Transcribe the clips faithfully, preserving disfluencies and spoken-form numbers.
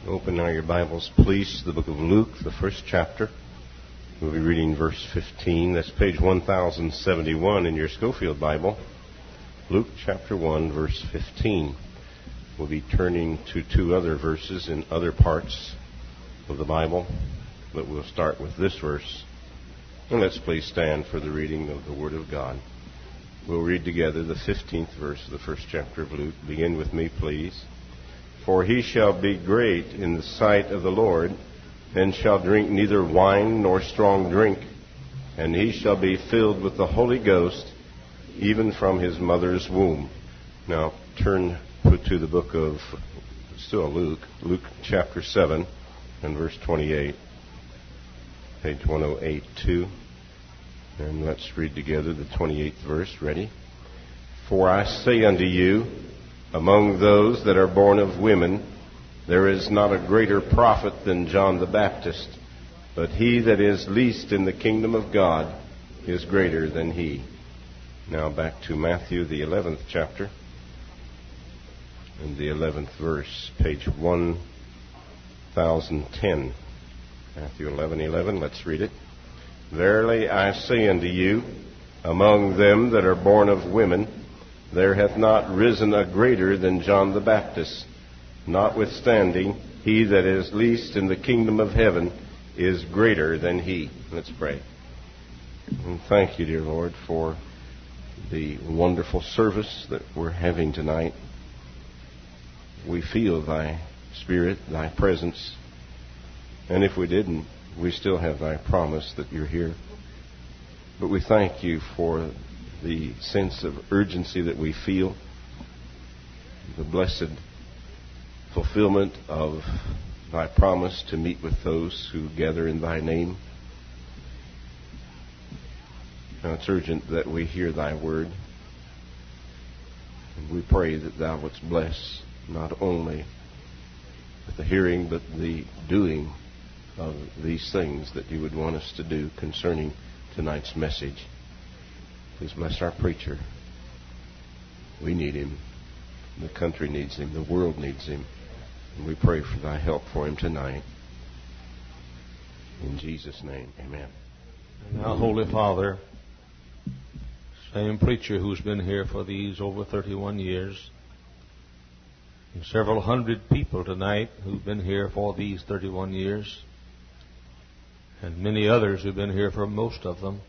Open now your Bibles, please, to the book of Luke, the first chapter. We'll be reading verse fifteen. That's page one thousand seventy-one in your Schofield Bible. Luke chapter one, verse fifteen. We'll be turning to two other verses in other parts of the Bible, but we'll start with this verse. And let's please stand for the reading of the Word of God. We'll read together the fifteenth verse of the first chapter of Luke. Begin with me, please. For he shall be great in the sight of the Lord, and shall drink neither wine nor strong drink, and he shall be filled with the Holy Ghost, even from his mother's womb. Now turn to the book of, still Luke, Luke chapter seven and verse twenty-eight, page one oh eight too. And let's read together the twenty-eighth verse. Ready? For I say unto you, among those that are born of women, there is not a greater prophet than John the Baptist, but he that is least in the kingdom of God is greater than he. Now back to Matthew, the eleventh chapter, and the eleventh verse, page one thousand ten. Matthew eleven eleven, let's read it. Verily I say unto you, among them that are born of women, there hath not risen a greater than John the Baptist. Notwithstanding, he that is least in the kingdom of heaven is greater than he. Let's pray. And thank you, dear Lord, for the wonderful service that we're having tonight. We feel thy Spirit, thy presence. And if we didn't, we still have thy promise that you're here. But we thank you for the sense of urgency that we feel, the blessed fulfillment of thy promise to meet with those who gather in thy name. Now it's urgent that we hear thy word. And we pray that thou wouldst bless not only with the hearing, but the doing of these things that you would want us to do concerning tonight's message. Please bless our preacher. We need him. The country needs him. The world needs him. And we pray for thy help for him tonight. In Jesus' name, amen. And now, Holy Father, same preacher who's been here for these over thirty-one years, and several hundred people tonight who've been here for these thirty-one years, and many others who've been here for most of them.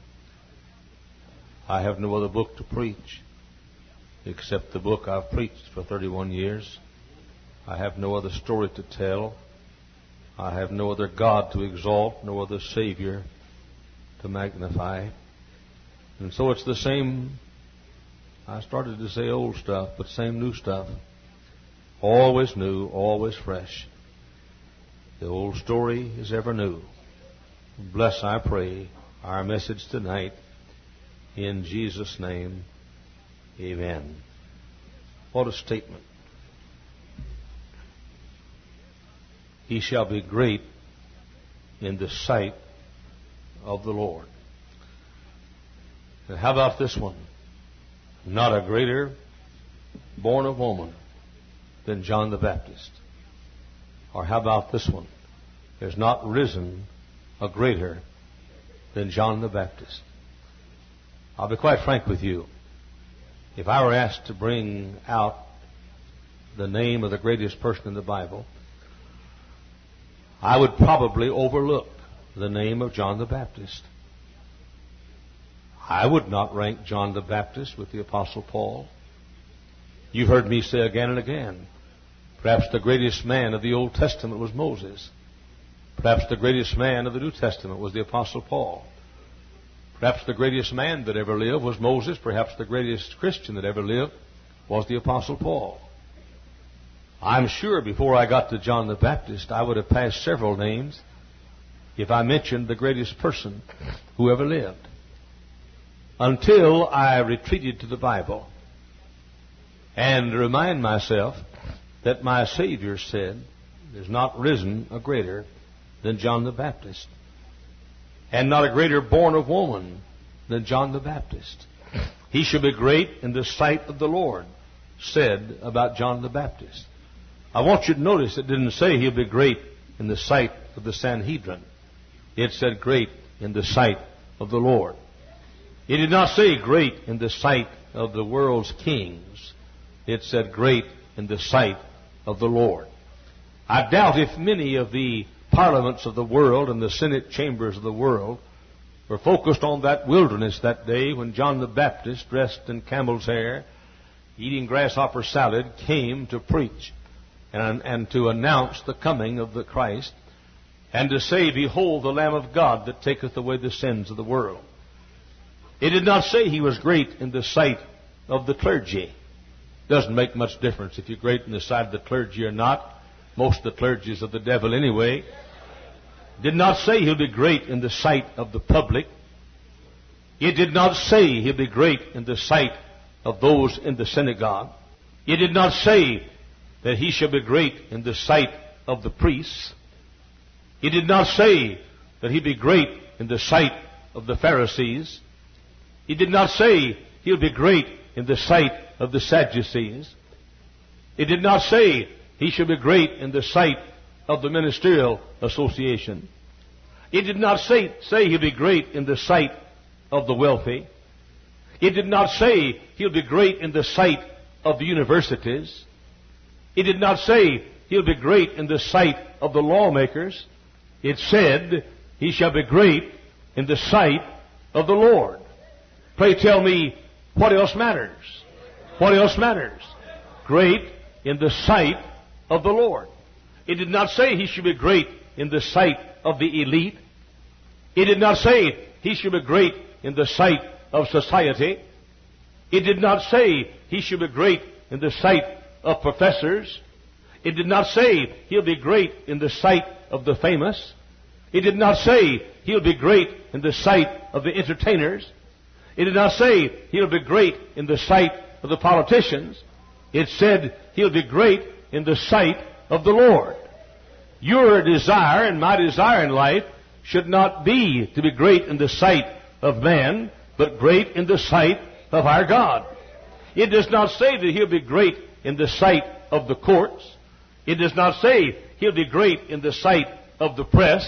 I have no other book to preach except the book I've preached for thirty-one years. I have no other story to tell. I have no other God to exalt, no other Savior to magnify. And so it's the same, I started to say old stuff, but same new stuff. Always new, always fresh. The old story is ever new. Bless, I pray, our message tonight. In Jesus' name, amen. What a statement. He shall be great in the sight of the Lord. And how about this one? Not a greater born of woman than John the Baptist. Or how about this one? There's not risen a greater than John the Baptist. I'll be quite frank with you. If I were asked to bring out the name of the greatest person in the Bible, I would probably overlook the name of John the Baptist. I would not rank John the Baptist with the Apostle Paul. You've heard me say again and again, perhaps the greatest man of the Old Testament was Moses. Perhaps the greatest man of the New Testament was the Apostle Paul. Perhaps the greatest man that ever lived was Moses. Perhaps the greatest Christian that ever lived was the Apostle Paul. I'm sure before I got to John the Baptist, I would have passed several names if I mentioned the greatest person who ever lived. Until I retreated to the Bible and remind myself that my Savior said, there's not risen a greater than John the Baptist. And not a greater born of woman than John the Baptist. He shall be great in the sight of the Lord, said about John the Baptist. I want you to notice it didn't say he'll be great in the sight of the Sanhedrin. It said great in the sight of the Lord. It did not say great in the sight of the world's kings. It said great in the sight of the Lord. I doubt if many of the parliaments of the world and the Senate chambers of the world were focused on that wilderness that day when John the Baptist, dressed in camel's hair, eating grasshopper salad, came to preach and, and to announce the coming of the Christ and to say, "Behold, the Lamb of God that taketh away the sins of the world." It did not say he was great in the sight of the clergy. Doesn't make much difference if you're great in the sight of the clergy or not. Most of the clergy is of the devil anyway. Did not say he'll be great in the sight of the public. It did not say he'll be great in the sight of those in the synagogue. It did not say that he shall be great in the sight of the priests. It did not say that he'll be great in the sight of the Pharisees. It did not say he'll be great in the sight of the Sadducees. It did not say he shall be great in the sight of the ministerial association. It did not say, say he'll be great in the sight of the wealthy. It did not say he'll be great in the sight of the universities. It did not say he'll be great in the sight of the lawmakers. It said he shall be great in the sight of the Lord. Pray tell me, what else matters? What else matters? Great in the sight of the Lord. It did not say he should be great in the sight of the elite. It did not say he should be great in the sight of society. It did not say he should be great in the sight of professors. It did not say he'll be great in the sight of the famous. It did not say he'll be great in the sight of the entertainers. It did not say he'll be great in the sight of the politicians. It said he'll be great in the sight of the Lord. Your desire and my desire in life should not be to be great in the sight of man, but great in the sight of our God. It does not say that he'll be great in the sight of the courts. It does not say he'll be great in the sight of the press.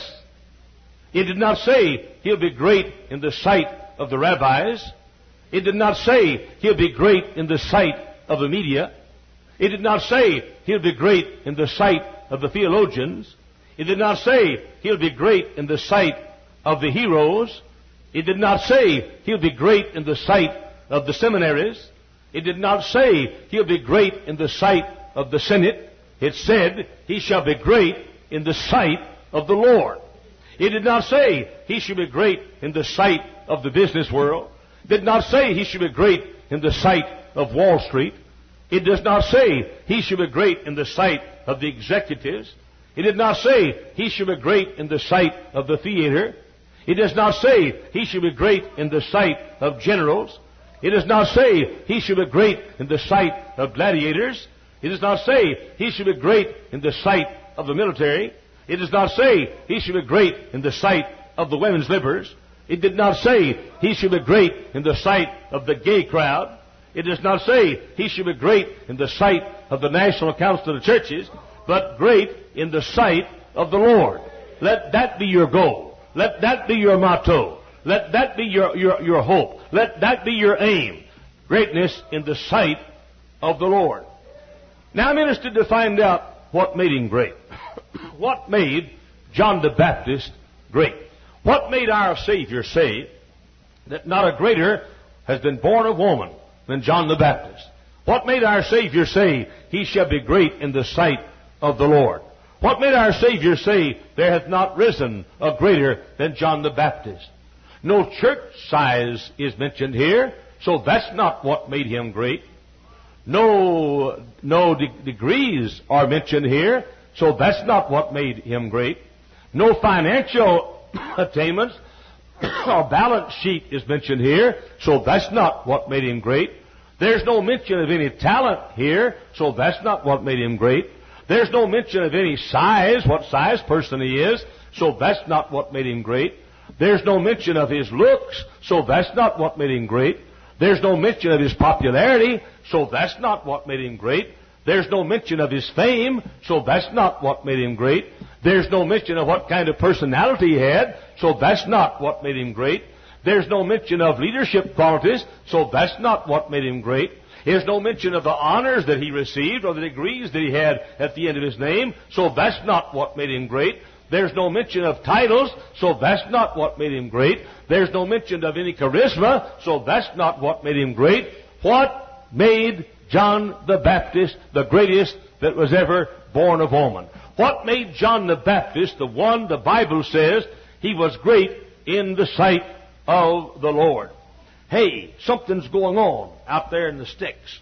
It did not say he'll be great in the sight of the rabbis. It did not say he'll be great in the sight of the media. It did not say he'll be great in the sight of the theologians. It did not say he'll be great in the sight of the heroes. It did not say he'll be great in the sight of the seminaries. It did not say he'll be great in the sight of the Senate. It said he shall be great in the sight of the Lord. It did not say he should be great in the sight of the business world. It did not say he should be great in the sight of Wall Street. It does not say he should be great in the sight of the executives. It did not say he should be great in the sight of the theater. It does not say he should be great in the sight of generals. It does not say he should be great in the sight of gladiators. It does not say he should be great in the sight of the military. It does not say he should be great in the sight of the women's libbers. It did not say he should be great in the sight of the gay crowd. It does not say he should be great in the sight of the National Council of the Churches, but great in the sight of the Lord. Let that be your goal. Let that be your motto. Let that be your, your, your hope. Let that be your aim. Greatness in the sight of the Lord. Now I'm interested to find out what made him great. What made John the Baptist great? What made our Savior say that not a greater has been born of woman than John the Baptist? What made our Savior say he shall be great in the sight of the Lord? What made our Savior say there hath not risen a greater than John the Baptist? No church size is mentioned here, so that's not what made him great. No, no de- degrees are mentioned here, so that's not what made him great. No financial attainments or balance sheet is mentioned here, so that's not what made him great. There's no mention of any talent here, so that's not what made him great. There's no mention of any size, what size person he is, so that's not what made him great. There's no mention of his looks, so that's not what made him great. There's no mention of his popularity, so that's not what made him great. There's no mention of his fame, so that's not what made him great. There's no mention of what kind of personality he had, so that's not what made him great. There's no mention of leadership qualities, so that's not what made him great. There's no mention of the honors that he received or the degrees that he had at the end of his name, so that's not what made him great. There's no mention of titles, so that's not what made him great. There's no mention of any charisma, so that's not what made him great. What made John the Baptist the greatest that was ever born of woman? What made John the Baptist the one the Bible says he was great in the sight of the Lord? Hey, something's going on out there in the sticks.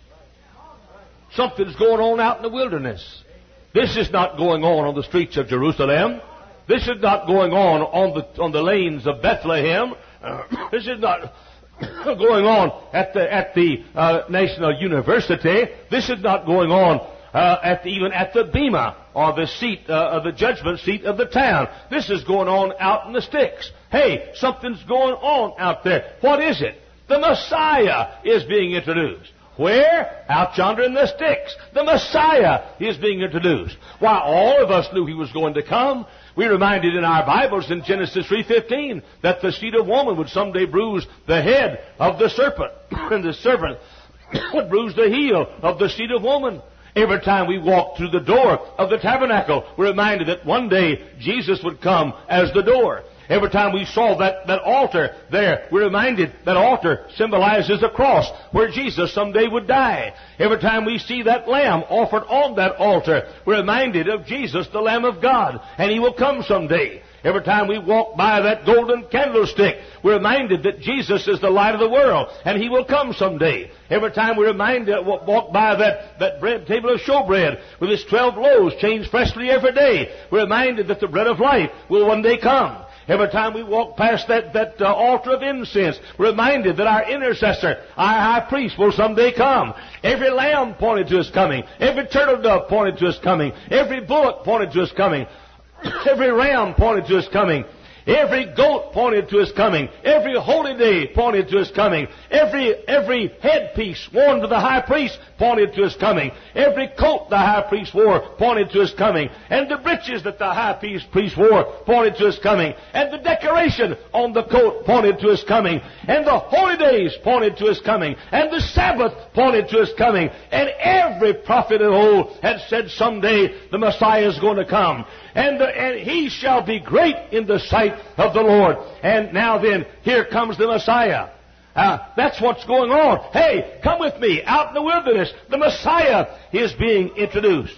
Something's going on out in the wilderness. This is not going on on the streets of Jerusalem. This is not going on on the on the lanes of Bethlehem. Uh, this is not going on at the at the uh, National University. This is not going on uh, at the, even at the Bema or the seat uh, of the judgment seat of the town. This is going on out in the sticks. Hey, something's going on out there. What is it? The Messiah is being introduced. Where? Out yonder in the sticks. The Messiah is being introduced. Why, all of us knew he was going to come. We reminded in our Bibles in Genesis three fifteen that the seed of woman would someday bruise the head of the serpent, and the serpent would bruise the heel of the seed of woman. Every time we walked through the door of the tabernacle, we're reminded that one day Jesus would come as the door. Every time we saw that, that altar there, we're reminded that altar symbolizes the cross where Jesus someday would die. Every time we see that lamb offered on that altar, we're reminded of Jesus, the Lamb of God, and he will come someday. Every time we walk by that golden candlestick, we're reminded that Jesus is the light of the world, and he will come someday. Every time we reminded, walk by that, that bread table of showbread with its twelve loaves changed freshly every day, we're reminded that the bread of life will one day come. Every time we walk past that, that uh, altar of incense, we're reminded that our intercessor, our high priest, will someday come. Every lamb pointed to his coming. Every turtle dove pointed to his coming. Every bullock pointed to his coming. Every ram pointed to his coming. Every goat pointed to his coming. Every holy day pointed to his coming. Every every headpiece worn to the high priest pointed to his coming. Every coat the high priest wore pointed to his coming. And the breeches that the high priest wore pointed to his coming. And the decoration on the coat pointed to his coming. And the holy days pointed to his coming. And the Sabbath pointed to his coming. And every prophet of old had said someday the Messiah is going to come. And, the, and he shall be great in the sight of the Lord. And now then, here comes the Messiah. Uh, that's what's going on. Hey, come with me out in the wilderness. The Messiah is being introduced.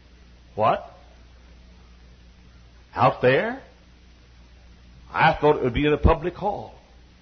What? Out there? I thought it would be in a public hall.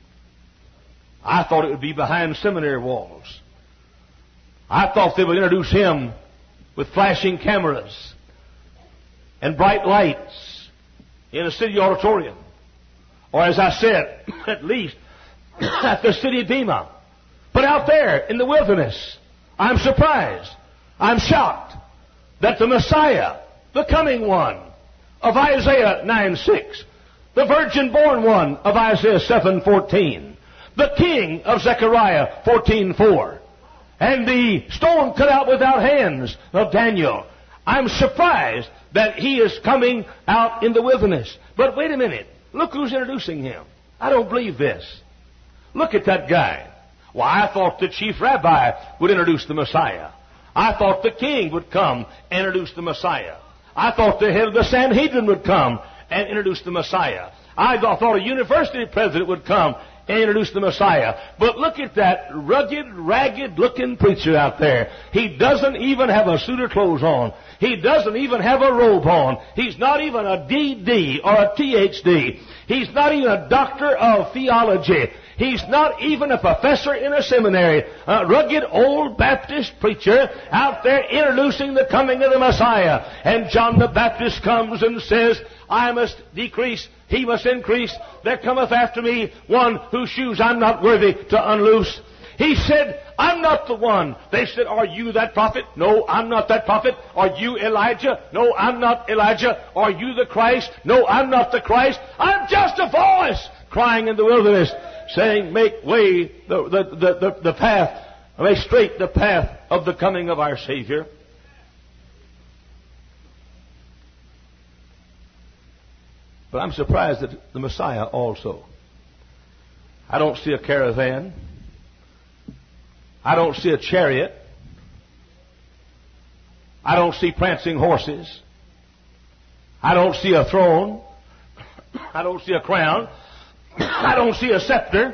I thought it would be behind seminary walls. I thought they would introduce him with flashing cameras and bright lights in a city auditorium. Or as I said, at least at the city Bema. But out there in the wilderness, I'm surprised, I'm shocked that the Messiah, the coming one of Isaiah nine six, the virgin-born one of Isaiah seven fourteen, the king of Zechariah fourteen four, and the stone cut out without hands of Daniel, I'm surprised that he is coming out in the wilderness. But wait a minute. Look who's introducing him. I don't believe this. Look at that guy. Well, I thought the chief rabbi would introduce the Messiah. I thought the king would come and introduce the Messiah. I thought the head of the Sanhedrin would come and introduce the Messiah. I thought a university president would come and introduce the Messiah. But look at that rugged, ragged-looking preacher out there. He doesn't even have a suit of clothes on. He doesn't even have a robe on. He's not even a D D or a T H D. He's not even a doctor of theology. He's not even a professor in a seminary. A rugged old Baptist preacher out there introducing the coming of the Messiah. And John the Baptist comes and says, I must decrease, he must increase. There cometh after me one whose shoes I'm not worthy to unloose. He said, I'm not the one. They said, are you that prophet? No, I'm not that prophet. Are you Elijah? No, I'm not Elijah. Are you the Christ? No, I'm not the Christ. I'm just a voice crying in the wilderness, saying, make way the, the, the, the, the path, make straight the path of the coming of our Savior. But I'm surprised at the Messiah also. I don't see a caravan. I don't see a chariot. I don't see prancing horses. I don't see a throne. I don't see a crown. I don't see a scepter.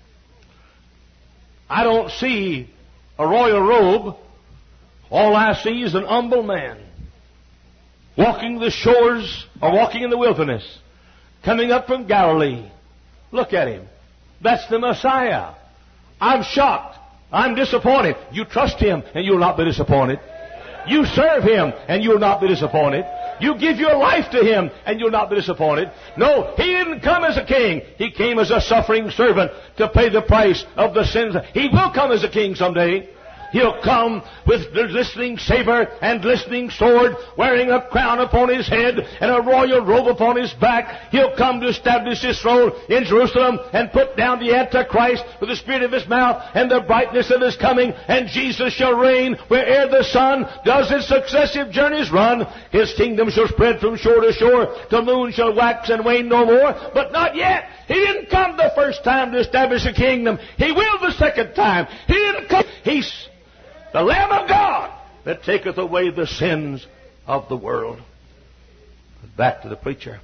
I don't see a royal robe. All I see is an humble man walking the shores or walking in the wilderness, coming up from Galilee. Look at him. That's the Messiah. I'm shocked. I'm disappointed. You trust him and you'll not be disappointed. You serve him and you'll not be disappointed. You give your life to him and you'll not be disappointed. No, he didn't come as a king. He came as a suffering servant to pay the price of the sins. He will come as a king someday. He'll come with the glistening saber and glistening sword, wearing a crown upon his head and a royal robe upon his back. He'll come to establish his throne in Jerusalem and put down the Antichrist with the spirit of his mouth and the brightness of his coming. And Jesus shall reign where'er the sun does its successive journeys run. His kingdom shall spread from shore to shore. The moon shall wax and wane no more. But not yet. He didn't come the first time to establish a kingdom. He will the second time. He didn't come. He's the Lamb of God that taketh away the sins of the world. Back to the preacher.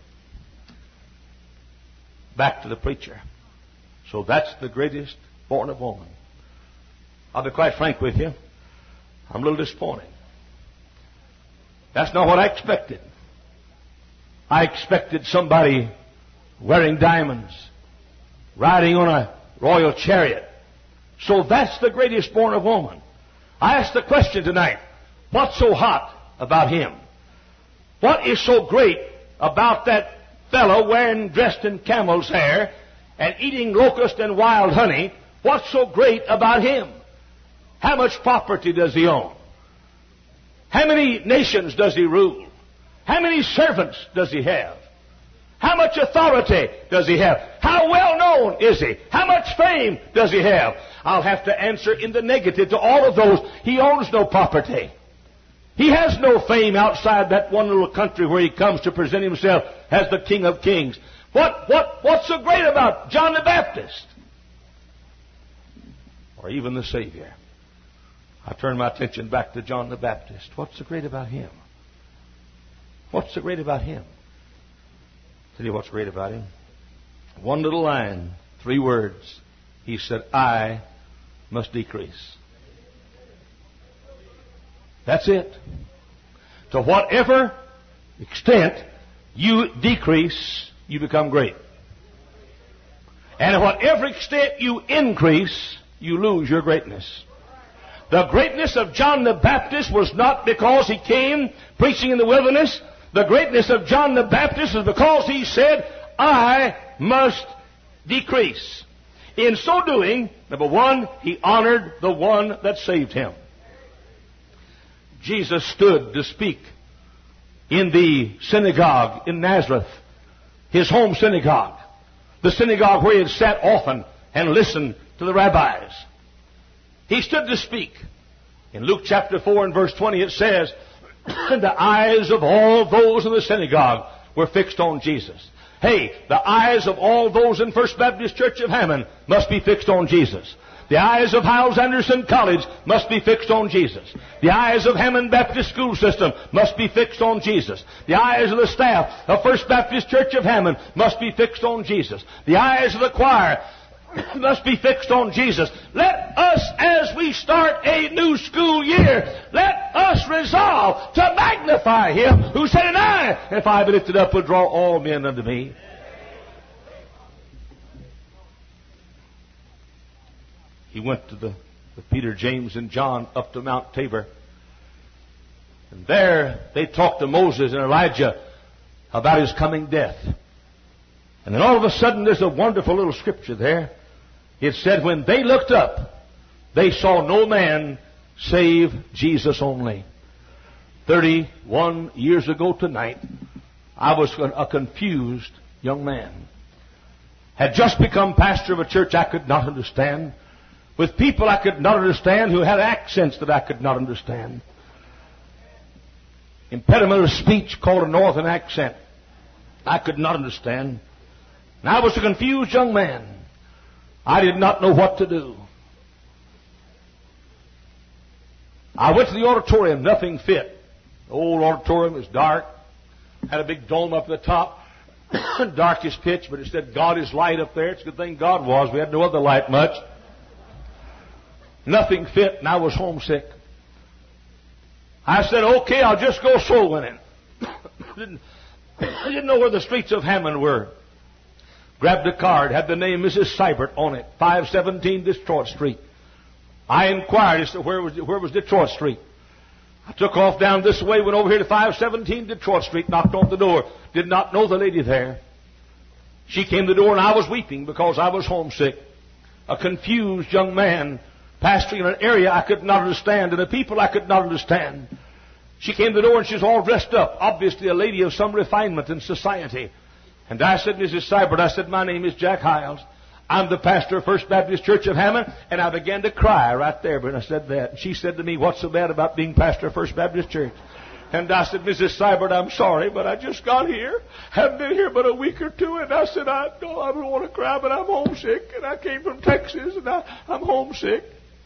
Back to the preacher. So that's the greatest born of woman. I'll be quite frank with you. I'm a little disappointed. That's not what I expected. I expected somebody wearing diamonds, riding on a royal chariot. So that's the greatest born of woman. I asked the question tonight, what's so hot about him? What is so great about that fellow wearing, dressed in camel's hair and eating locust and wild honey? What's so great about him? How much property does he own? How many nations does he rule? How many servants does he have? How much authority does he have? How well known is he? How much fame does he have? I'll have to answer in the negative to all of those. He owns no property. He has no fame outside that one little country where he comes to present himself as the King of Kings. What, what, what's so great about John the Baptist? Or even the Savior? I turn my attention back to John the Baptist. What's so great about him? What's so great about him? Tell you what's great about him. One little line, three words. He said, I must decrease. That's it. To whatever extent you decrease, you become great. And to whatever extent you increase, you lose your greatness. The greatness of John the Baptist was not because he came preaching in the wilderness. The greatness of John the Baptist is because he said, I must decrease. In so doing, number one, he honored the one that saved him. Jesus stood to speak in the synagogue in Nazareth, his home synagogue, the synagogue where he had sat often and listened to the rabbis. He stood to speak. In Luke chapter four and verse twenty it says, the eyes of all those in the synagogue were fixed on Jesus. Hey, the eyes of all those in First Baptist Church of Hammond must be fixed on Jesus. The eyes of Hyles Anderson College must be fixed on Jesus. The eyes of Hammond Baptist School System must be fixed on Jesus. The eyes of the staff of First Baptist Church of Hammond must be fixed on Jesus. The eyes of the choir must be fixed on Jesus. Let us, as we start a new school year, let us resolve to magnify Him who said, and I, if I be lifted up, will draw all men unto me. He went to the, the Peter, James, and John up to Mount Tabor. And there they talked to Moses and Elijah about his coming death. And then all of a sudden there's a wonderful little scripture there. It said, when they looked up, they saw no man save Jesus only. Thirty-one years ago tonight, I was a confused young man. Had just become pastor of a church I could not understand, with people I could not understand who had accents that I could not understand. Impediment of speech called a northern accent. I could not understand. And I was a confused young man. I did not know what to do. I went to the auditorium. Nothing fit. The old auditorium was dark. Had a big dome up at the top. Dark as pitch, but it said God is light up there. It's a good thing God was. We had no other light much. Nothing fit, and I was homesick. I said, okay, I'll just go soul winning. didn't, I didn't know where the streets of Hammond were. Grabbed a card, had the name Missus Seibert on it, five seventeen Detroit Street. I inquired as to where was, where was Detroit Street. I took off down this way, went over here to five seventeen Detroit Street, knocked on the door. Did not know the lady there. She came to the door, and I was weeping because I was homesick. A confused young man pastoring in an area I could not understand, and a people I could not understand. She came to the door, and she was all dressed up, obviously a lady of some refinement in society. And I said, Missus Seibert, I said, my name is Jack Hiles. I'm the pastor of First Baptist Church of Hammond. And I began to cry right there when I said that. And she said to me, what's so bad about being pastor of First Baptist Church? And I said, Missus Seibert, I'm sorry, but I just got here. Haven't been here but a week or two. And I said, I, no, I don't want to cry, but I'm homesick. And I came from Texas, and I, I'm homesick.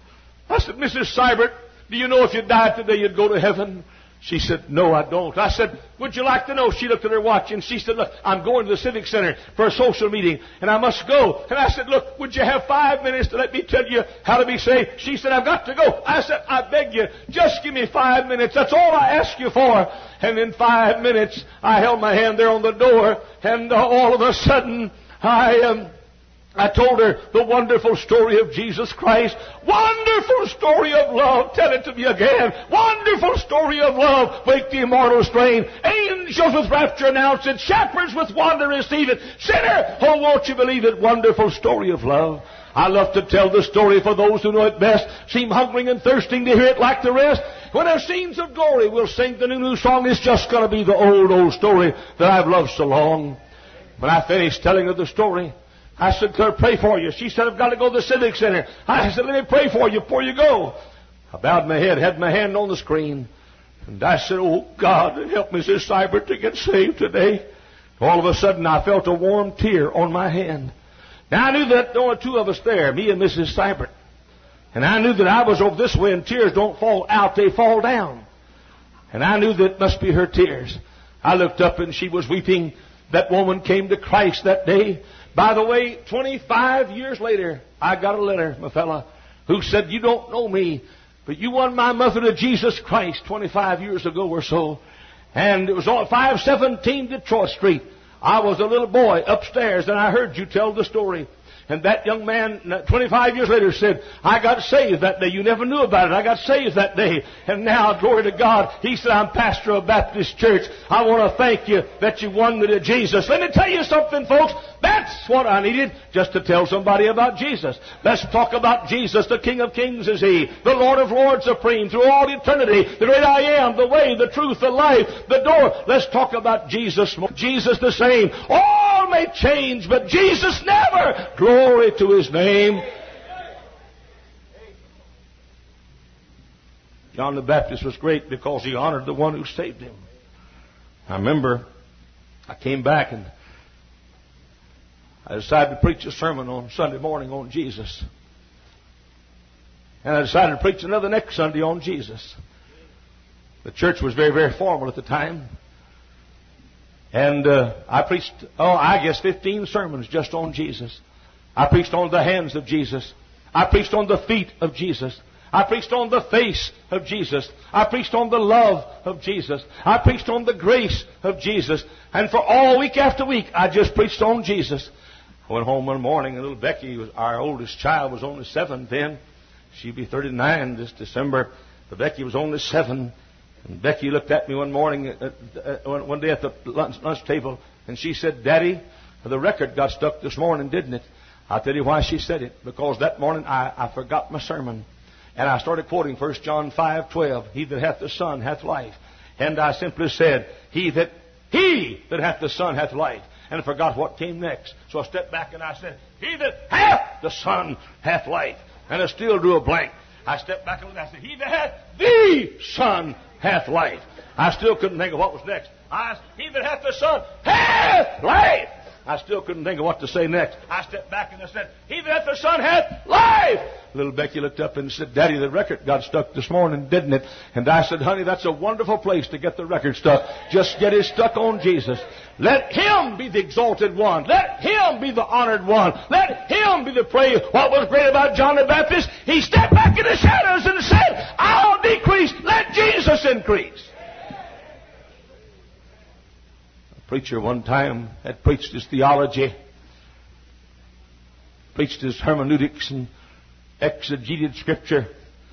I said, Missus Seibert, do you know if you died today you'd go to heaven? She said, no, I don't. I said, would you like to know? She looked at her watch, and she said, look, I'm going to the Civic Center for a social meeting, and I must go. And I said, look, would you have five minutes to let me tell you how to be saved? She said, I've got to go. I said, I beg you, just give me five minutes. That's all I ask you for. And in five minutes, I held my hand there on the door, and uh, all of a sudden, I um, I told her the wonderful story of Jesus Christ. Wonderful story of love. Tell it to me again. Wonderful story of love. Wake the immortal strain. Angels with rapture announce it. Shepherds with wonder receive it. Sinner, oh, won't you believe it? Wonderful story of love. I love to tell the story for those who know it best. Seem hungering and thirsting to hear it like the rest. When there's scenes of glory, we'll sing the new, new song. It's just going to be the old, old story that I've loved so long. When I finished telling her the story, I said, could I pray for you? She said, I've got to go to the Civic Center. I said, let me pray for you before you go. I bowed my head, had my hand on the screen. And I said, oh, God, help Missus Seibert to get saved today. All of a sudden, I felt a warm tear on my hand. Now, I knew that there were two of us there, me and Missus Seibert. And I knew that I was over this way, and tears don't fall out, they fall down. And I knew that it must be her tears. I looked up, and she was weeping. That woman came to Christ that day. By the way, twenty-five years later, I got a letter, my fella, who said, you don't know me, but you won my mother to Jesus Christ twenty-five years ago or so. And it was on five seventeen Detroit Street. I was a little boy upstairs, and I heard you tell the story. And that young man, twenty-five years later, said, I got saved that day. You never knew about it. I got saved that day. And now, glory to God, he said, I'm pastor of Baptist Church. I want to thank you that you won me to Jesus. Let me tell you something, folks. That's what I needed, just to tell somebody about Jesus. Let's talk about Jesus. The King of Kings is He. The Lord of Lords supreme through all eternity. The great I am, the way, the truth, the life, the door. Let's talk about Jesus. Jesus the same. All may change, but Jesus never. Glory to His name. John the Baptist was great because he honored the one who saved him. I remember I came back and I decided to preach a sermon on Sunday morning on Jesus. And I decided to preach another next Sunday on Jesus. The church was very, very formal at the time. And uh, I preached, oh, I guess fifteen sermons just on Jesus. I preached on the hands of Jesus. I preached on the feet of Jesus. I preached on the face of Jesus. I preached on the love of Jesus. I preached on the grace of Jesus. And for all week after week, I just preached on Jesus. I went home one morning, and little Becky, was our oldest child, was only seven then. She'd be thirty-nine this December. But Becky was only seven. And Becky looked at me one morning, uh, uh, one day at the lunch, lunch table, and she said, Daddy, the record got stuck this morning, didn't it? I'll tell you why she said it. Because that morning I, I forgot my sermon. And I started quoting First John five twelve. He that hath the Son hath life. And I simply said, He that He that hath the Son hath life. And I forgot what came next. So I stepped back and I said, He that hath the Son hath life. And I still drew a blank. I stepped back and I said, He that hath the Son hath life. I still couldn't think of what was next. I said, He that hath the Son hath hath life. I still couldn't think of what to say next. I stepped back and I said, he that hath the Son hath life. Little Becky looked up and said, Daddy, the record got stuck this morning, didn't it? And I said, honey, that's a wonderful place to get the record stuck. Just get it stuck on Jesus. Let Him be the exalted one. Let Him be the honored one. Let Him be the praise. What was great about John the Baptist? He stepped back in the shadows and said, I'll decrease, let Jesus increase. A preacher one time had preached his theology, preached his hermeneutics and exegeted Scripture.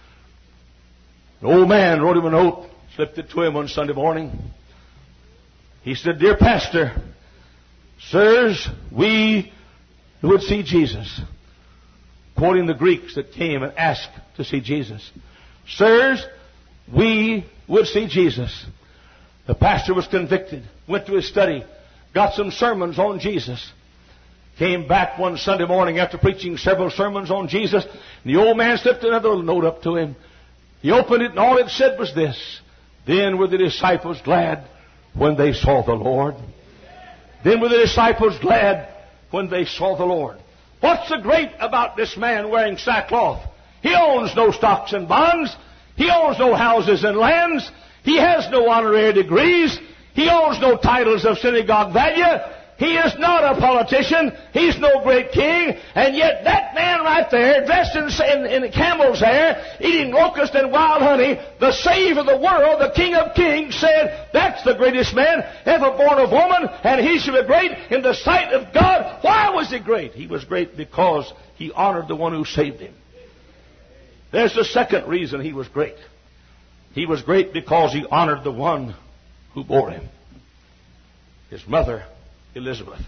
An old man wrote him a note, slipped it to him one Sunday morning. He said, Dear Pastor, sirs, we would see Jesus. Quoting the Greeks that came and asked to see Jesus. Sirs, we would see Jesus. The pastor was convicted, went to his study, got some sermons on Jesus. Came back one Sunday morning after preaching several sermons on Jesus, and the old man slipped another little note up to him. He opened it, and all it said was this: Then were the disciples glad when they saw the Lord. Then were the disciples glad when they saw the Lord. What's so great about this man wearing sackcloth? He owns no stocks and bonds. He owns no houses and lands. He has no honorary degrees. He owns no titles of synagogue value. He is not a politician. He's no great king. And yet that man right there, dressed in, in, in camel's hair, eating locust and wild honey, the Savior of the world, the King of kings, said, that's the greatest man ever born of woman, and he should be great in the sight of God. Why was he great? He was great because he honored the one who saved him. There's the second reason he was great. He was great because he honored the one who bore him. His mother, Elizabeth.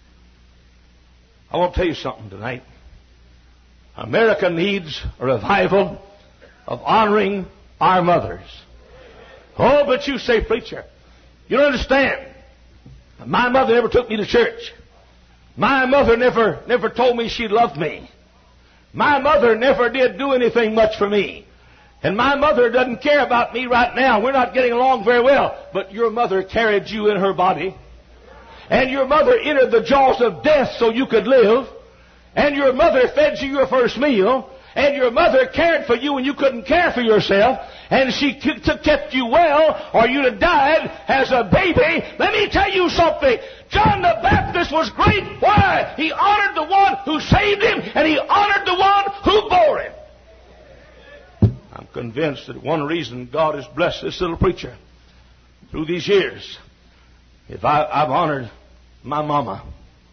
I want to tell you something tonight. America needs a revival of honoring our mothers. Oh, but you say, preacher, you don't understand. My mother never took me to church. My mother never, never told me she loved me. My mother never did do anything much for me. And my mother doesn't care about me right now. We're not getting along very well. But your mother carried you in her body. And your mother entered the jaws of death so you could live. And your mother fed you your first meal. And your mother cared for you when you couldn't care for yourself. And she kept you well, or you'd have died as a baby. Let me tell you something. John the Baptist was great. Why? He honored the one who saved him, and he honored the one who bore him. I'm convinced that one reason God has blessed this little preacher through these years, if I, I've honored my mama.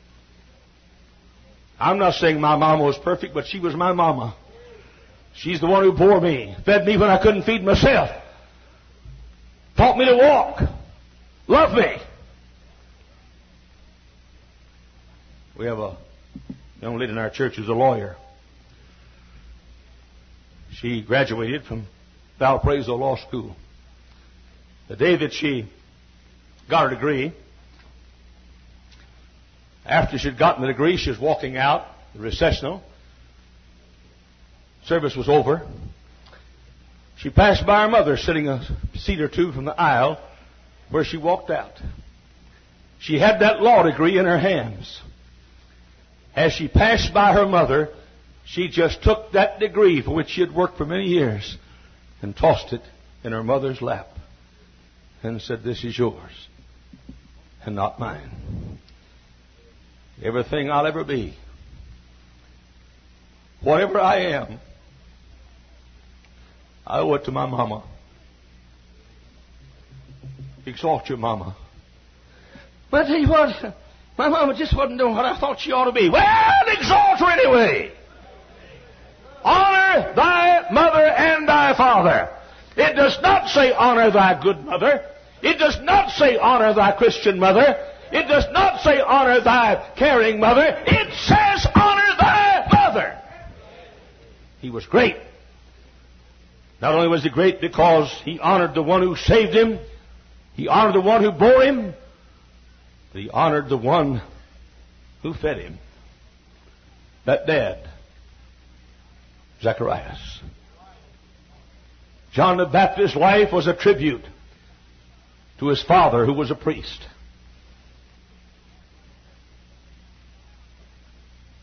I'm not saying my mama was perfect, but she was my mama. She's the one who bore me, fed me when I couldn't feed myself, taught me to walk, loved me. We have a young lady in our church who's a lawyer. She graduated from Valparaiso Law School. The day that she got her degree, after she'd gotten the degree, she was walking out the recessional. Service was over. She passed by her mother sitting a seat or two from the aisle where she walked out. She had that law degree in her hands. As she passed by her mother, she just took that degree for which she had worked for many years and tossed it in her mother's lap and said, "This is yours and not mine. Everything I'll ever be, whatever I am, I owe it to my mama. Exalt your mama." But I tell you what, my mama just wasn't doing what I thought she ought to be. Well, exalt her anyway. Honor thy mother and thy father. It does not say honor thy good mother. It does not say honor thy Christian mother. It does not say honor thy caring mother. It says honor thy mother. He was great. Not only was he great because he honored the one who saved him, he honored the one who bore him, but he honored the one who fed him. That dad, Zacharias. John the Baptist's life was a tribute to his father, who was a priest.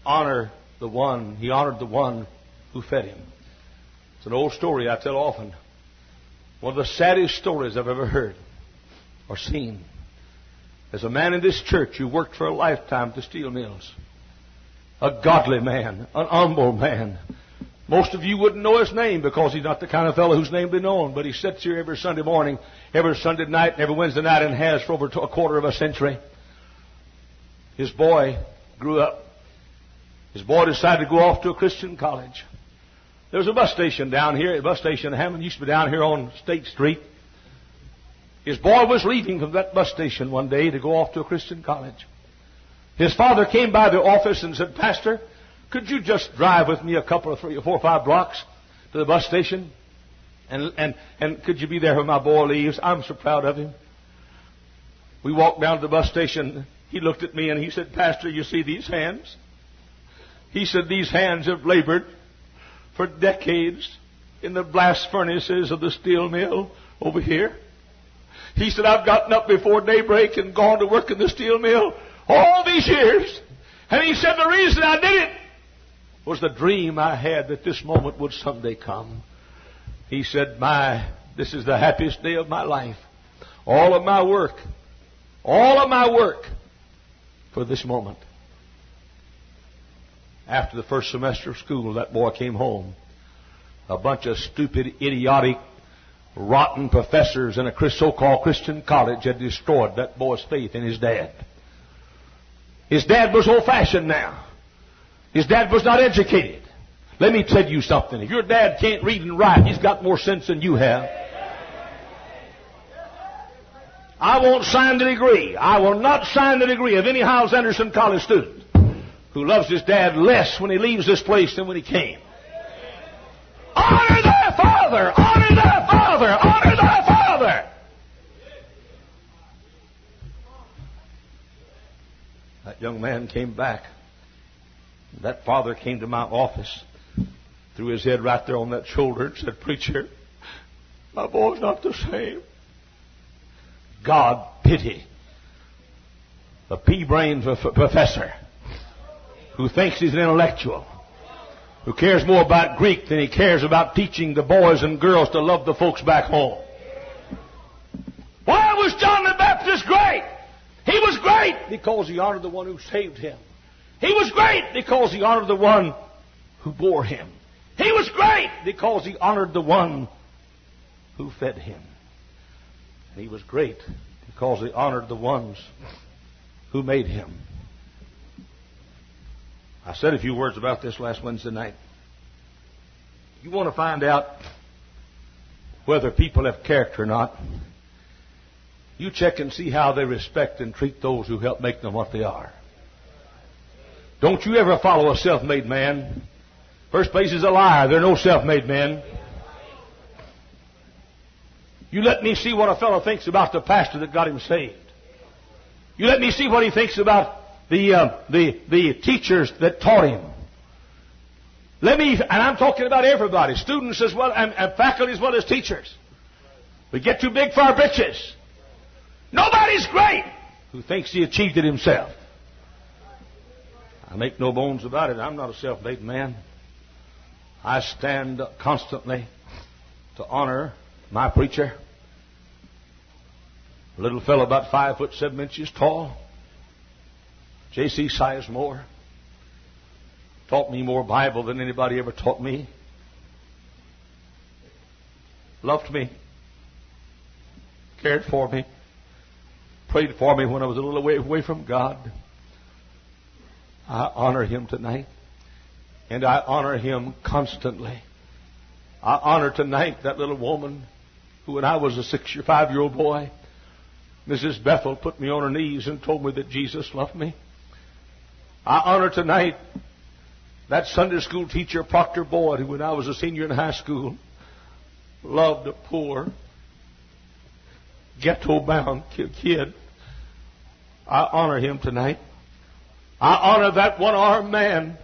honor the one, he honored the one who fed him. It's an old story I tell often. One of the saddest stories I've ever heard or seen. There's a man in this church who worked for a lifetime at the steel mills. A godly man, an humble man. Most of you wouldn't know his name because he's not the kind of fellow whose name be known. But he sits here every Sunday morning, every Sunday night, and every Wednesday night, and has for over a quarter of a century. His boy grew up. His boy decided to go off to a Christian college. There was a bus station down here. A bus station in Hammond used to be down here on State Street. His boy was leaving from that bus station one day to go off to a Christian college. His father came by the office and said, "Pastor, could you just drive with me a couple of three or four or five blocks to the bus station? And, and, and could you be there when my boy leaves? I'm so proud of him." We walked down to the bus station. He looked at me and he said, "Pastor, you see these hands?" He said, "These hands have labored for decades in the blast furnaces of the steel mill over here." He said, "I've gotten up before daybreak and gone to work in the steel mill all these years." And he said, "The reason I did it was the dream I had that this moment would someday come." He said, "My, this is the happiest day of my life. All of my work, all of my work for this moment." After the first semester of school, that boy came home. A bunch of stupid, idiotic, rotten professors in a so-called Christian college had destroyed that boy's faith in his dad. His dad was old-fashioned now. His dad was not educated. Let me tell you something. If your dad can't read and write, he's got more sense than you have. I won't sign the degree. I will not sign the degree of any Hyles Anderson College student who loves his dad less when he leaves this place than when he came. Honor thy father! Honor thy father! Honor thy father! That young man came back. That father came to my office, threw his head right there on that shoulder and said, "Preacher, my boy's not the same." God pity the pea-brained professor who thinks he's an intellectual, who cares more about Greek than he cares about teaching the boys and girls to love the folks back home. Why was John the Baptist great? He was great because he honored the one who saved him. He was great because he honored the one who bore him. He was great because he honored the one who fed him. And he was great because he honored the ones who made him. I said a few words about this last Wednesday night. You want to find out whether people have character or not, you check and see how they respect and treat those who help make them what they are. Don't you ever follow a self-made man. First place is a liar. There are no self-made men. You let me see what a fellow thinks about the pastor that got him saved. You let me see what he thinks about the uh, the the teachers that taught him. Let me, and I'm talking about everybody, students as well, and, and faculty as well as teachers. We get too big for our britches. Nobody's great who thinks he achieved it himself. I make no bones about it. I'm not a self-made man. I stand constantly to honor my preacher. A little fellow about five foot seven inches tall. J C Sizemore. Taught me more Bible than anybody ever taught me. Loved me. Cared for me. Prayed for me when I was a little away, away from God. I honor him tonight. And I honor him constantly. I honor tonight that little woman who, when I was a six or five-year-old boy, Missus Bethel put me on her knees and told me that Jesus loved me. I honor tonight that Sunday school teacher, Proctor Boyd, who, when I was a senior in high school, loved a poor, ghetto-bound kid. I honor him tonight. I honor that one-armed man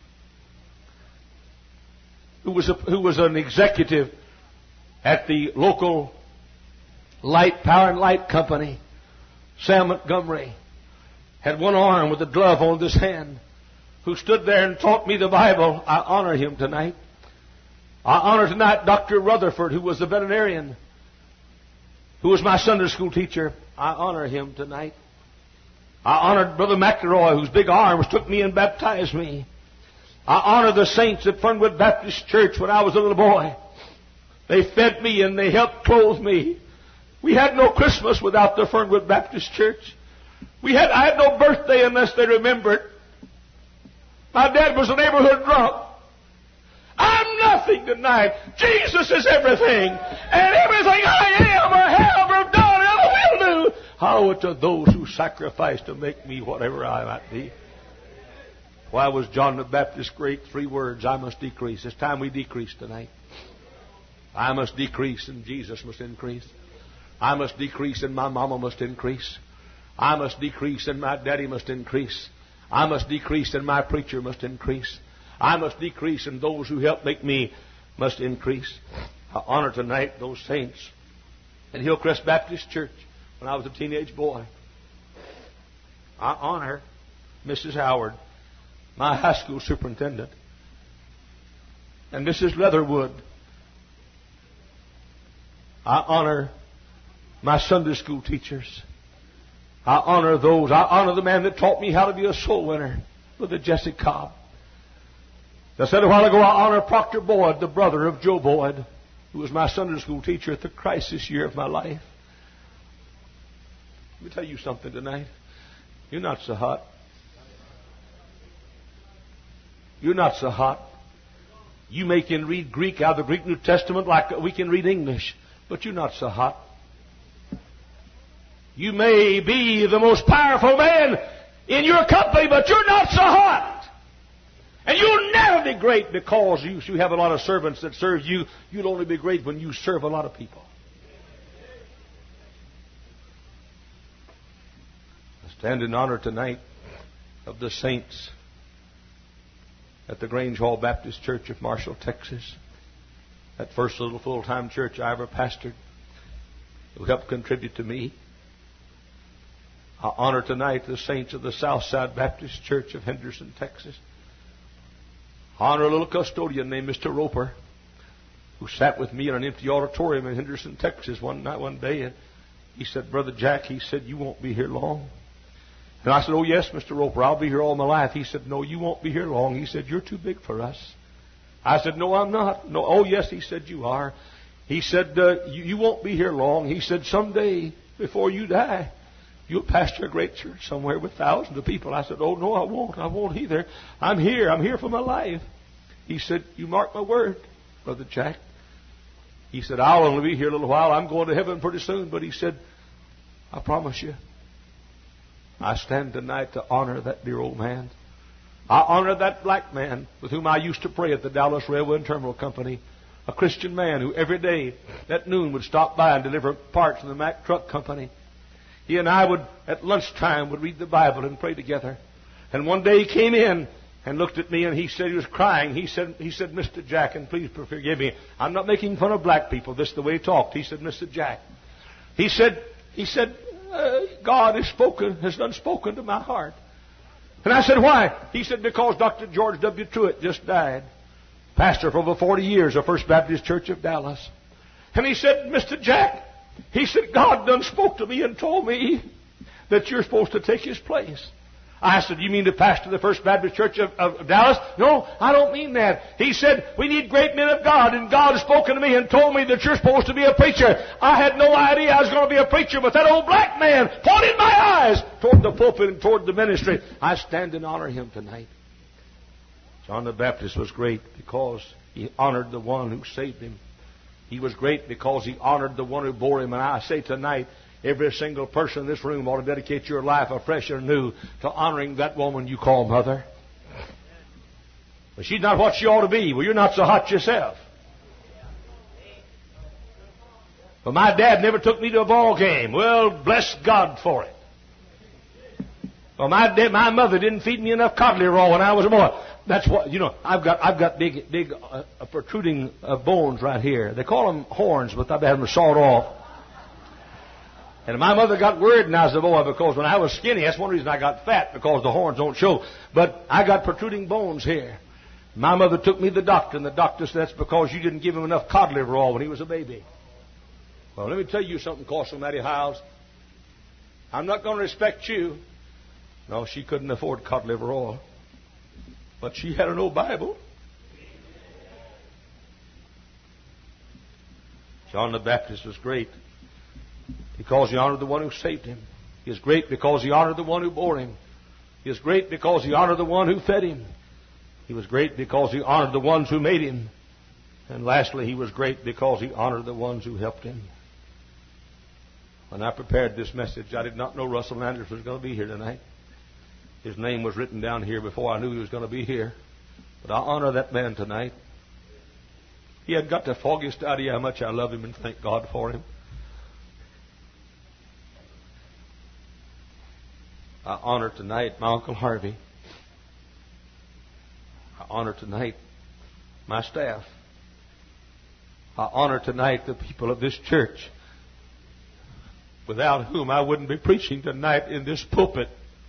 who was a, who was an executive at the local light power and light company. Sam Montgomery had one arm with a glove on his hand. who stood there and taught me the Bible, I honor him tonight. I honor tonight Doctor Rutherford, who was a veterinarian, who was my Sunday school teacher. I honor him tonight. I honored Brother McElroy, whose big arms took me and baptized me. I honor the saints at Fernwood Baptist Church when I was a little boy. They fed me and they helped clothe me. We had no Christmas without the Fernwood Baptist Church. We had, I had no birthday unless they remembered. My dad was a neighborhood drunk. I'm nothing tonight. Jesus is everything. And everything I am or have or done or ever will do, I owe it to those who sacrificed to make me whatever I might be. Why was John the Baptist great? Three words: I must decrease. It's time we decrease tonight. I must decrease and Jesus must increase. I must decrease and my mama must increase. I must decrease and my daddy must increase. I must decrease and my preacher must increase. I must decrease and those who help make me must increase. I honor tonight those saints at Hillcrest Baptist Church when I was a teenage boy. I honor Missus Howard, my high school superintendent, and Missus Leatherwood. I honor my Sunday school teachers. I honor those. I honor the man that taught me how to be a soul winner, Brother Jesse Cobb. I said a while ago, I honor Proctor Boyd, the brother of Joe Boyd, who was my Sunday school teacher at the crisis year of my life. Let me tell you something tonight. You're not so hot. You're not so hot. You may can read Greek out of the Greek New Testament like we can read English, but you're not so hot. You may be the most powerful man in your company, but you're not so hot. And you'll never be great because you, you have a lot of servants that serve you. You'll only be great when you serve a lot of people. I stand in honor tonight of the saints at the Grange Hall Baptist Church of Marshall, Texas. That first little full-time church I ever pastored, who helped contribute to me. I honor tonight the saints of the Southside Baptist Church of Henderson, Texas. I honor a little custodian named Mister Roper, who sat with me in an empty auditorium in Henderson, Texas one night, one day, and he said, Brother Jack, he said, you won't be here long. And I said, oh, yes, Mister Roper, I'll be here all my life. He said, no, you won't be here long. He said, you're too big for us. I said, no, I'm not. No, oh, yes, he said, you are. He said, uh, you, you won't be here long. He said, someday, before you die, you'll pastor a great church somewhere with thousands of people. I said, oh, no, I won't. I won't either. I'm here. I'm here for my life. He said, you mark my word, Brother Jack. He said, I'll only be here a little while. I'm going to heaven pretty soon. But he said, I promise you, I stand tonight to honor that dear old man. I honor that black man with whom I used to pray at the Dallas Railway and Terminal Company. A Christian man who every day at noon would stop by and deliver parts in the Mack Truck Company. He and I would, at lunchtime, would read the Bible and pray together. And one day he came in and looked at me and he said, he was crying. He said, he said, Mister Jack, and please forgive me, I'm not making fun of black people. This is the way he talked. He said, Mister Jack, he said, he said, uh, God has spoken, has done spoken to my heart. And I said, why? He said, because Doctor George W. Truitt just died. Pastor for over forty years of First Baptist Church of Dallas. And he said, Mister Jack, he said, God done spoke to me and told me that you're supposed to take his place. I said, you mean to pastor the First Baptist Church of, of Dallas? No, I don't mean that. He said, we need great men of God, and God has spoken to me and told me that you're supposed to be a preacher. I had no idea I was going to be a preacher, but that old black man pointed my eyes toward the pulpit and toward the ministry. I stand and honor him tonight. John the Baptist was great because he honored the one who saved him. He was great because he honored the one who bore him. And I say tonight, every single person in this room ought to dedicate your life afresh and anew to honoring that woman you call mother. But she's not what she ought to be. Well, you're not so hot yourself. But my dad never took me to a ball game. Well, bless God for it. Well, my dad, my mother didn't feed me enough codley raw when I was a boy. That's what, you know, I've got I've got big big uh, protruding uh, bones right here. They call them horns, but I've had them sawed off. And my mother got worried when I was a boy because when I was skinny, that's one reason I got fat, because the horns don't show. But I got protruding bones here. My mother took me to the doctor, and the doctor said that's because you didn't give him enough cod liver oil when he was a baby. Well, let me tell you something, Corso Mattie Hiles. I'm not going to respect you. No, she couldn't afford cod liver oil. But she had an old Bible. John the Baptist was great because he honored the one who saved him. He is great because he honored the one who bore him. He is great because he honored the one who fed him. He was great because he honored the ones who made him. And lastly, he was great because he honored the ones who helped him. When I prepared this message, I did not know Russell Landers was going to be here tonight. His name was written down here before I knew he was going to be here. But I honor that man tonight. He had got the foggiest idea how much I love him and thank God for him. I honor tonight my Uncle Harvey. I honor tonight my staff. I honor tonight the people of this church, without whom I wouldn't be preaching tonight in this pulpit.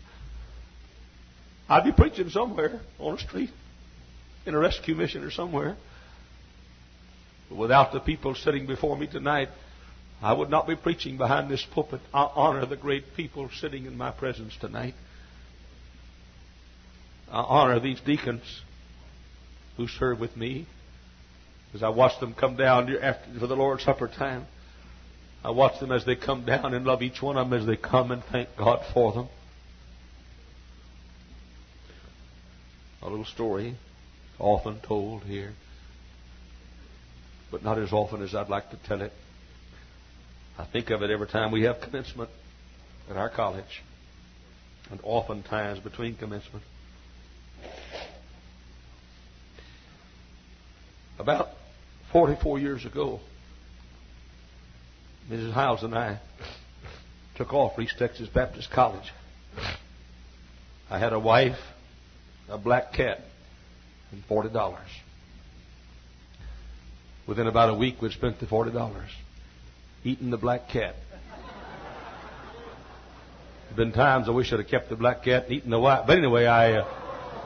I'd be preaching somewhere on a street, in a rescue mission or somewhere. But without the people sitting before me tonight, I would not be preaching behind this pulpit. I honor the great people sitting in my presence tonight. I honor these deacons who serve with me as I watch them come down after for the Lord's Supper time. I watch them as they come down and love each one of them as they come and thank God for them. A little story often told here, but not as often as I'd like to tell it. I think of it every time we have commencement at our college, and oftentimes between commencement. About forty-four years ago, Missus Hiles and I took off for East Texas Baptist College. I had a wife, a black cat, and forty dollars. Within about a week, we'd spent the forty dollars eating the black cat. There have been times I wish I'd have kept the black cat and eaten the wife. But anyway, I... Uh,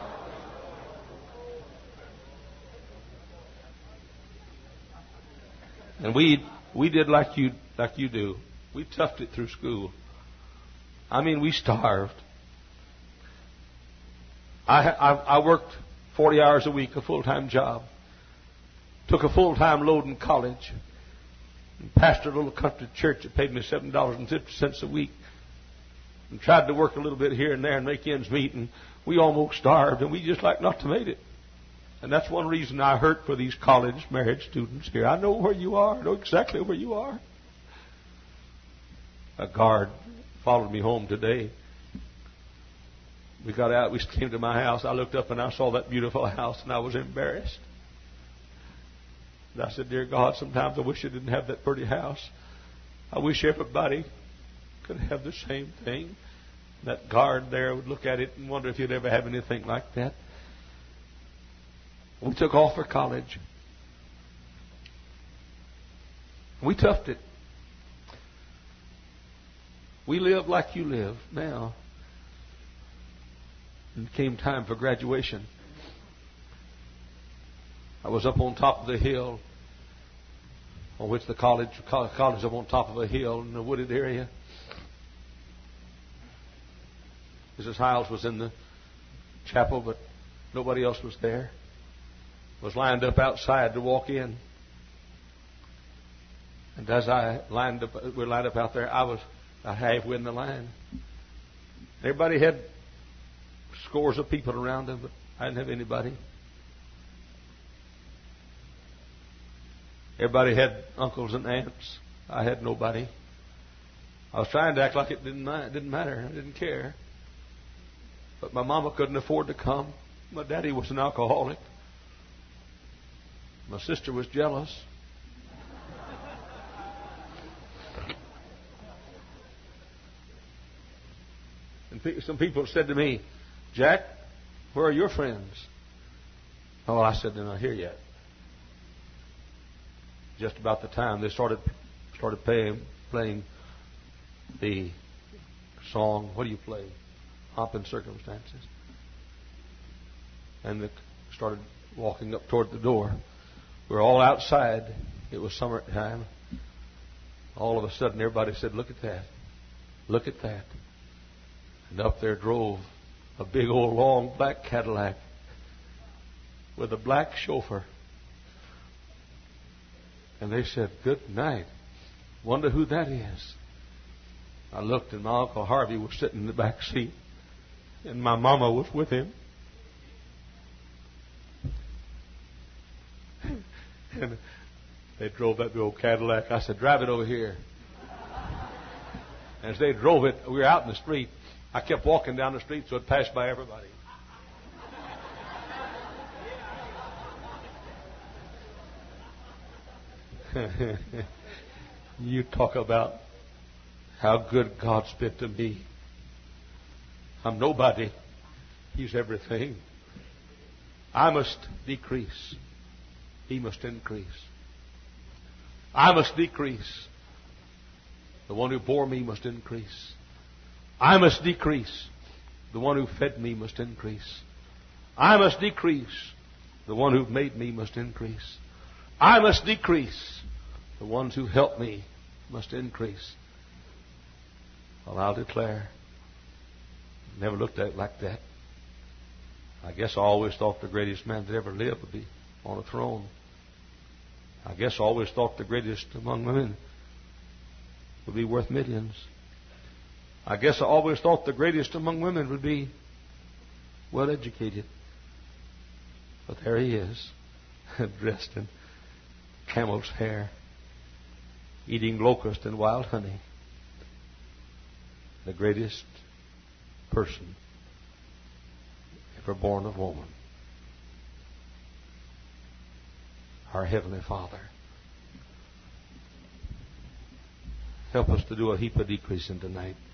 and we we did like you like you do. We toughed it through school. I mean, we starved. I, I, I worked forty hours a week, a full-time job. Took a full-time load in college. And pastored a little country church that paid me seven dollars and fifty cents a week. And tried to work a little bit here and there and make ends meet. And we almost starved, and we just like not to made it. And that's one reason I hurt for these college married students here. I know where you are. I know exactly where you are. A guard followed me home today. We got out. We came to my house. I looked up and I saw that beautiful house, and I was embarrassed. And I said, "Dear God, sometimes I wish I didn't have that pretty house. I wish everybody could have the same thing." That guard there would look at it and wonder if you'd ever have anything like that. We took off for college. We toughed it. We lived like you live now. And it came time for graduation. I was up on top of the hill on which the college college up on top of a hill in a wooded area. Missus Hiles was in the chapel, but nobody else was there. Was lined up outside to walk in. And as I lined up, we were lined up out there, I was about halfway in the line. Everybody had scores of people around them, but I didn't have anybody. Everybody had uncles and aunts. I had nobody. I was trying to act like it didn't it didn't matter. I didn't care. But my mama couldn't afford to come. My daddy was an alcoholic. My sister was jealous. And some people said to me, "Jack, where are your friends?" Oh, I said, "They're not here yet." Just about the time they started started playing, playing the song, what do you play? Pomp and Circumstances. And they started walking up toward the door. We were all outside. It was summertime. All of a sudden, everybody said, "Look at that. Look at that." And up there drove a big old long black Cadillac with a black chauffeur. And they said, "Good night. Wonder who that is." I looked, and my Uncle Harvey was sitting in the back seat, and my mama was with him. And they drove that big old Cadillac. I said, "Drive it over here." And as they drove it, we were out in the street. I kept walking down the street so it passed by everybody. You talk about how good God's been to me. I'm nobody. He's everything. I must decrease. He must increase. I must decrease. The one who bore me must increase. I must decrease. The one who fed me must increase. I must decrease. The one who made me must increase. I must decrease. The ones who help me must increase. Well, I'll declare, never looked at it like that. I guess I always thought the greatest man that ever lived would be on a throne. I guess I always thought the greatest among women would be worth millions. I guess I always thought the greatest among women would be well educated. But there he is, dressed in camel's hair, eating locust and wild honey. The greatest person ever born of woman. Our Heavenly Father. Help us to do a heap of decreasing tonight.